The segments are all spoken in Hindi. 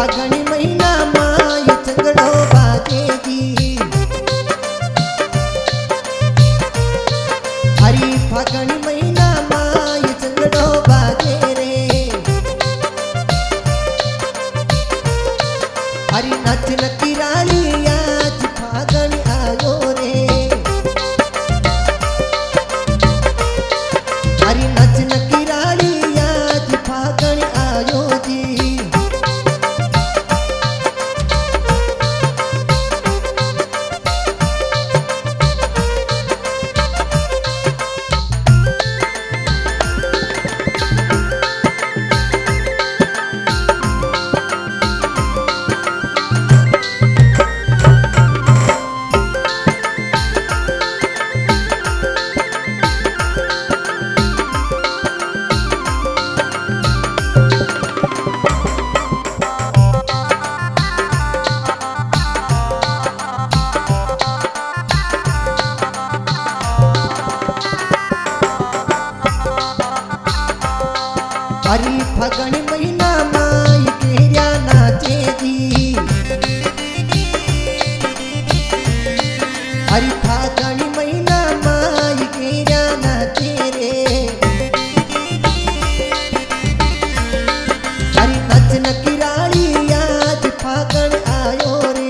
फागणी महीना माय चंगड़ो बाजेगी। हरी फागणी महीना माय चंगड़ो बाजे रे। हरी नच नकी रानी आज फागण आयो रे। हरी नच नकी रानी आज फागण आयो जी। हरी फागण महीना माई केरिया नाचे जी। हरी फागण महीना माई केरिया नाचे रे। हरी नच नकी रानी आज फागण आयो रे।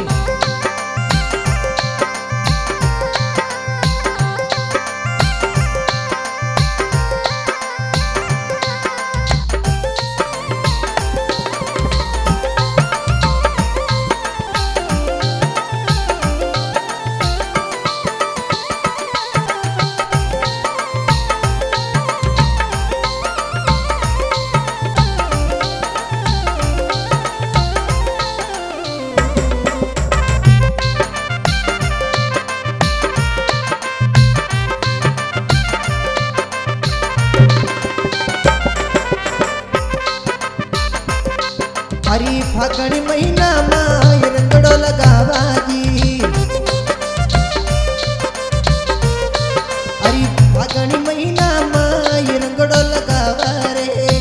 हरी फागण महीना माय रंगड़ो लगावा जी। हरी फागण महीना माय रंगड़ो लगावा रे।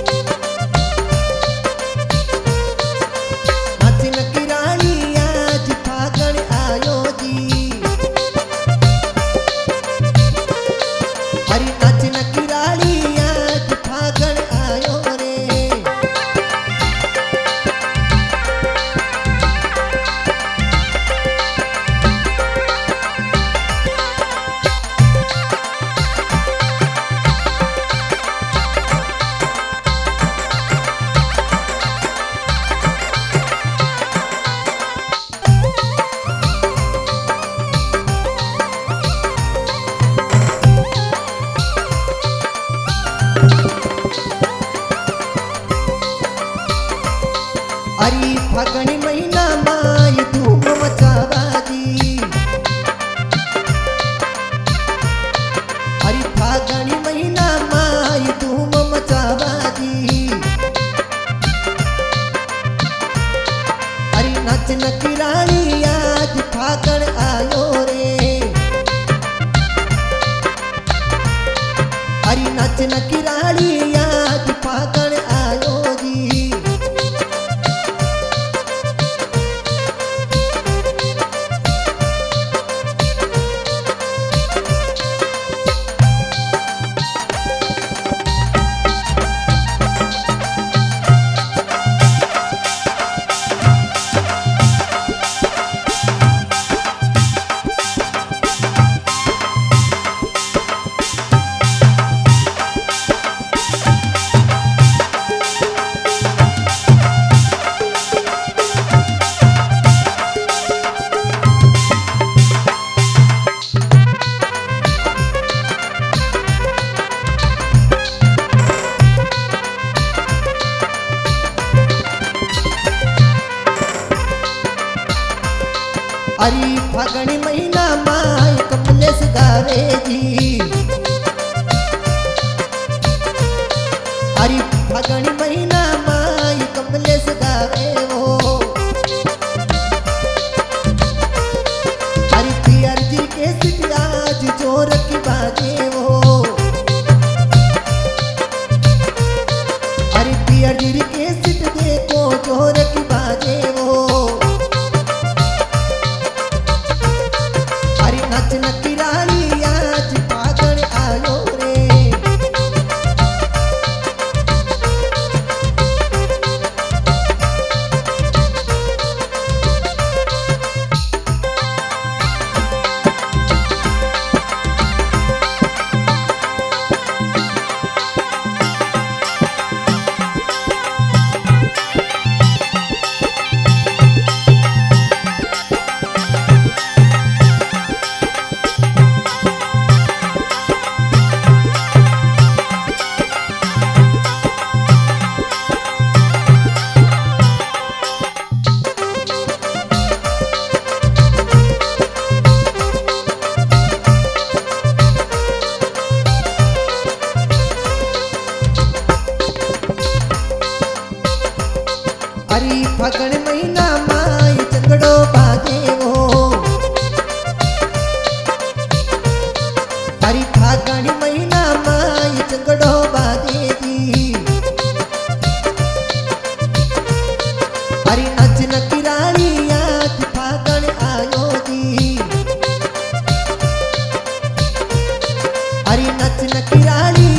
नच नकी रानी आज फागण आयो जी। हरी नच नकी रानी आज फागण आयो रे। हरी फागण महीना माय धूम मचावा जी। हरी फागण महीना माय धूम मचावा जी। हरी नच नकी रानी आज फागण आयो रे। हरी नच नकी रानी आज फागण आयो जी। हरी फागण महीना माय कमलेश गावे जी। हरी फागण महीना माय कमलेश गावे हो। हरी पियर जी के सिटी आज जोर की बाजे हो। हरी पियर जी के सिट देखो जोर अरे फागणी महीना माई चंगड़ो बादे दी अरे नच नकी रानी याद फागण आयो दी अरे नच नकी रानी